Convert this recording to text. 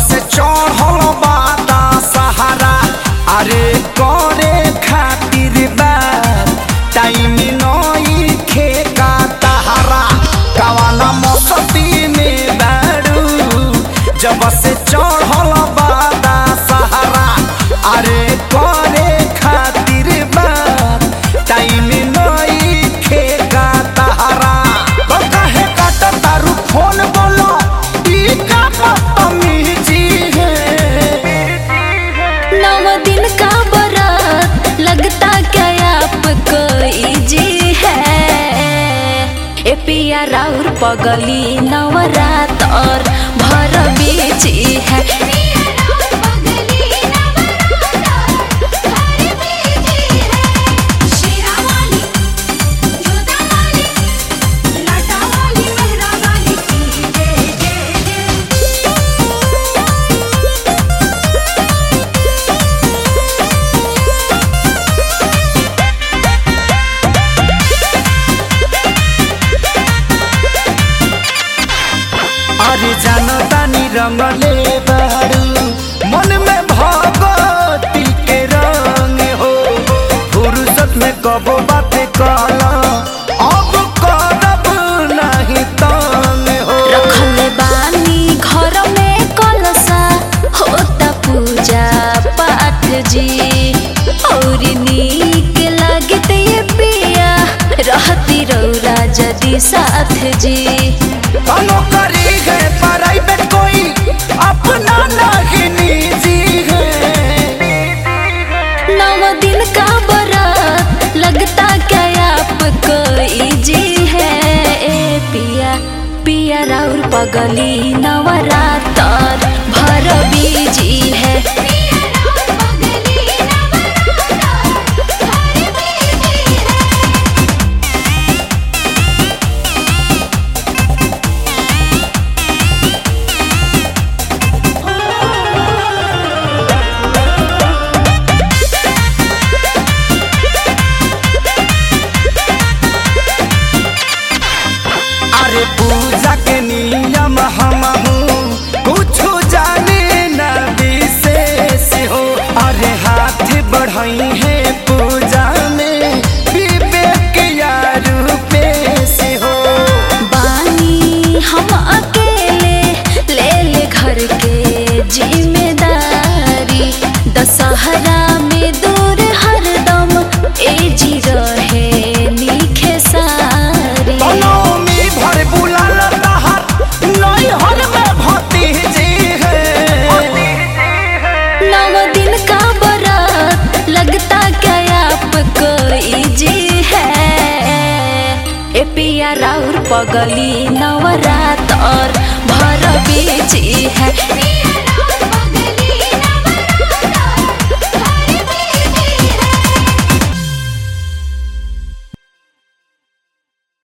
से चढ़ल बादा सहारा अरे करे खातिर बात टाइम नई खेका तहारा कवाना मस्ती में बारू जब से चढ़ल बादा सहारा अरे करे खातिर बात टाइम नई खेका तहारा तो काहे काट तारू फोन बोलो ई का बदतमीजी है। नौ दिन का बारात लगता क्या आपको इजी है। ए पिया राउर पगली नवरात और भर बीजी है। अरे जानतानी रंगले बारू मन में भगवती के रंग हो फुर्सत में कबो बात कला अब करब नहीं तंग हो। रखले बानी घर में कलसा होता पूजा पाठ जी और नीक लगते ये पिया रहती रौरा जदी साथ जी। नौकरी है प्राइवेट कोई अपना नहीं निजी है। 9 दिन का बारात लगता क्या आपको इजी है। ए पिया पिया राउर पगली नवरात और भर बीजी है। अरे पूजा के नियम हम कुछ जाने न विशेष हो अरे हाथ बढ़ाई है पूजा में विवेक यार से हो। बानी हम अकेले ले ले घर के जिम्मेदारी दशहरा में दूर हरदम ए जी रहे नीखे सारी। नौमी भर बुलाल तहार नैहर में भतीजी है। 9 दिन का बारात लगता क्या आपको इजी है। ए पिया राउर पगली नवरात और भर बीजी है।